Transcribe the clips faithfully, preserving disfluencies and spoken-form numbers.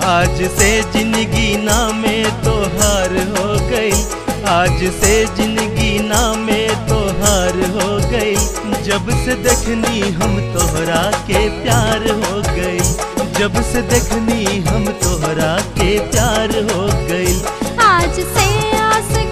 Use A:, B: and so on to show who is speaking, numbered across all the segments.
A: आज से जिंदगी नामे तोहार हो गई, आज से जिंदगी नामे तोहार हो गई। जब से देखनी हम तोहरा के प्यार हो गई, जब से देखनी हम तोहरा के प्यार हो गई।
B: आज से आशिक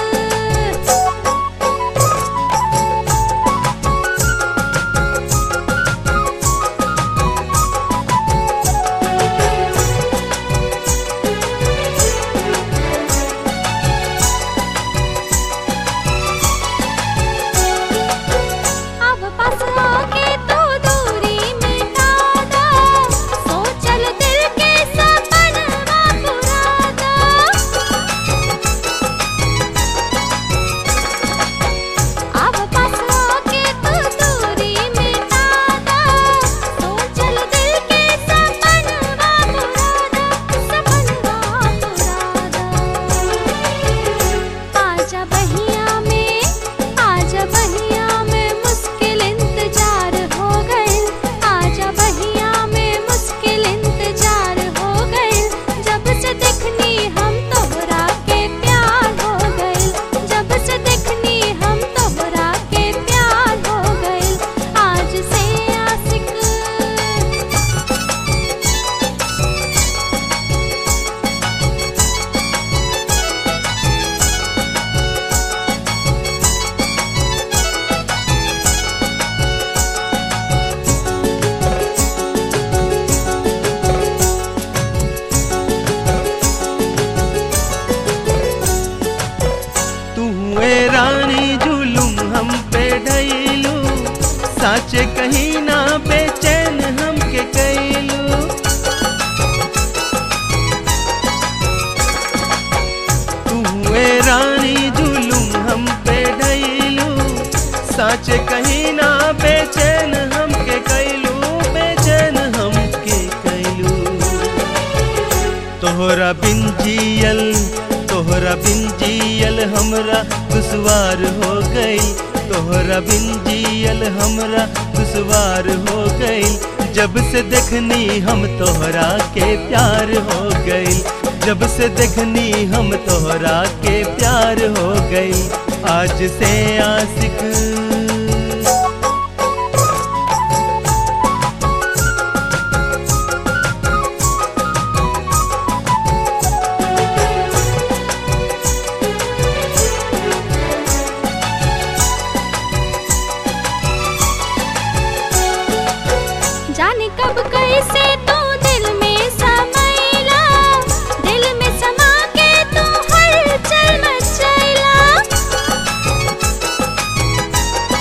A: रानी जुलुम हम पे ढैलू, साचे कहीं ना बेचैन हम के कैलू। तू रानी जुलुम हम पे ढैलू, साचे कहीं ना बेचैन हम के कैलू, बेचैन हम के कैलू। तोहरा बिन जियल तोहरा बिन जियल हमरा दुश्वार हो गई, तोहरा बिन जियल हमरा दुश्वार हो गई। जब से देखनी हम तोहरा के प्यार हो गई, जब से देखनी हम तोहरा के प्यार हो गई। आज से आशिक
B: जाने कब कैसे तू दिल में समैला, दिल में समा के तू हलचल मचैला।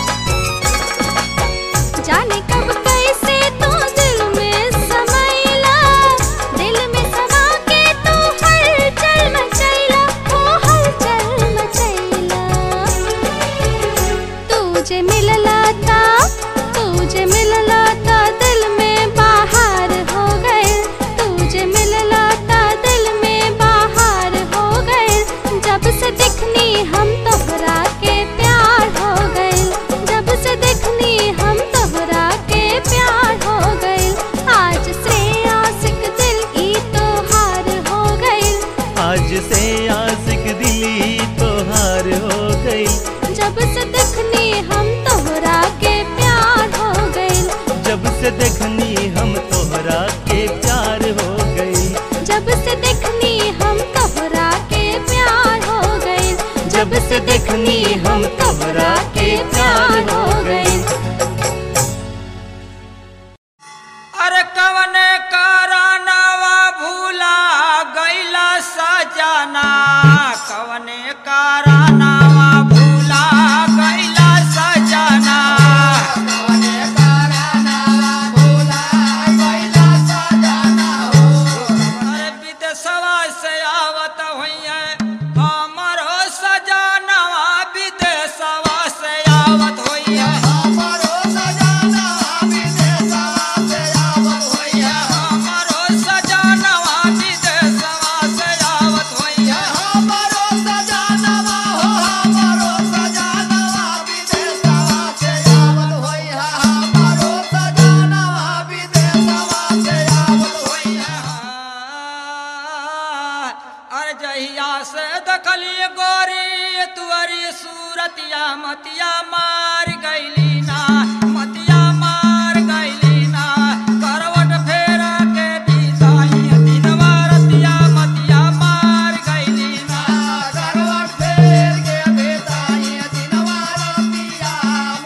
C: से दखली गोरी तुअरी सूरतिया मतिया मार गईली ना मतिया मार गईली ना करवट फेरा के बीताई दिनवा रतिया मतिया मार गईली ना करवट फेर के बीताई दिनवा रतिया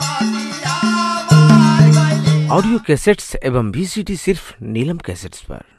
C: मतिया मार गईली।
D: ऑडियो कैसेट्स एवं वीसीडी सिर्फ नीलम कैसेट्स पर।